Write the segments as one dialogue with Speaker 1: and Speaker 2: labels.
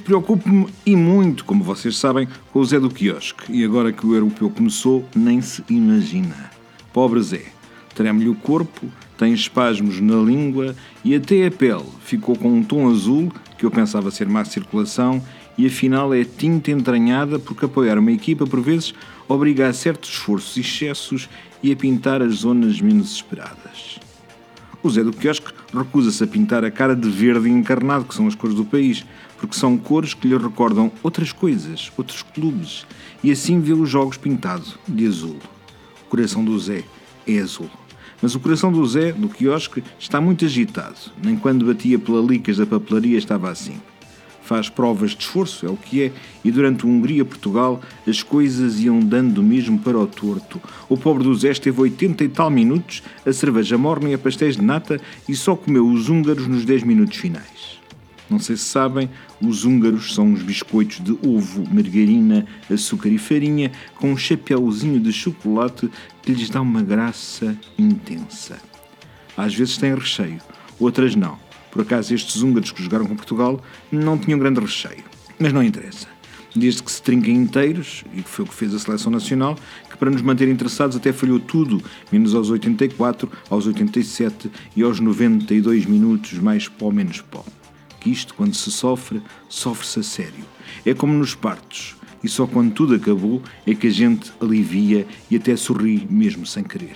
Speaker 1: Preocupo-me e muito, como vocês sabem, com o Zé do quiosque. E agora que o europeu começou, nem se imagina. Pobre Zé. Treme-lhe o corpo, tem espasmos na língua e até a pele ficou com um tom azul, que eu pensava ser má circulação, e afinal é tinta entranhada porque apoiar uma equipa, por vezes, obriga a certos esforços e excessos e a pintar as zonas menos esperadas. O Zé do quiosque recusa-se a pintar a cara de verde encarnado, que são as cores do país, porque são cores que lhe recordam outras coisas, outros clubes, e assim vê os jogos pintado de azul. O coração do Zé é azul. Mas o coração do Zé, do quiosque, está muito agitado. Nem quando batia pela licas da papelaria estava assim. Faz provas de esforço, é o que é, e durante o Hungria-Portugal as coisas iam dando mesmo para o torto. O pobre do Zé esteve 80 e tal minutos, a cerveja morna e a pastéis de nata e só comeu os húngaros nos 10 minutos finais. Não sei se sabem, os húngaros são uns biscoitos de ovo, margarina, açúcar e farinha com um chapéuzinho de chocolate que lhes dá uma graça intensa. Às vezes têm recheio, outras não. Por acaso estes húngaros que jogaram com Portugal não tinham grande recheio. Mas não interessa. Desde que se trinquem inteiros, e que foi o que fez a Seleção Nacional, que para nos manter interessados até falhou tudo, menos aos 84, aos 87 e aos 92 minutos, mais pó, menos pó. Que isto, quando se sofre, sofre-se a sério. É como nos partos. E só quando tudo acabou é que a gente alivia e até sorri mesmo sem querer.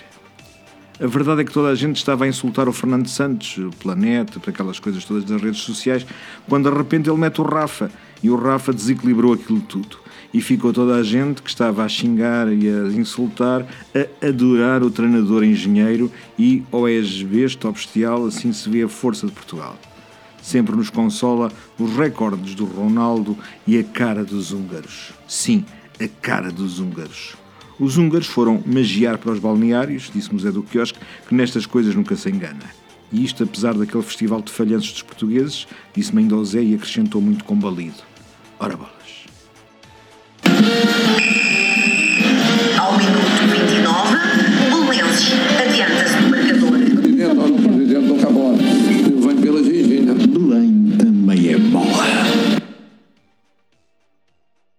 Speaker 1: A verdade é que toda a gente estava a insultar o Fernando Santos, o Planeta, para aquelas coisas todas das redes sociais, quando de repente ele mete o Rafa, e o Rafa desequilibrou aquilo tudo. E ficou toda a gente que estava a xingar e a insultar, a adorar o treinador engenheiro e, ou és besta ou bestial, assim se vê a força de Portugal. Sempre nos consola os recordes do Ronaldo e a cara dos húngaros. Sim, a cara dos húngaros. Os húngaros foram magiar para os balneários, disse-me o Zé do quiosque, que nestas coisas nunca se engana. E isto apesar daquele festival de falhanços dos portugueses, disse-me ainda o Zé e acrescentou muito combalido. Ora bolas.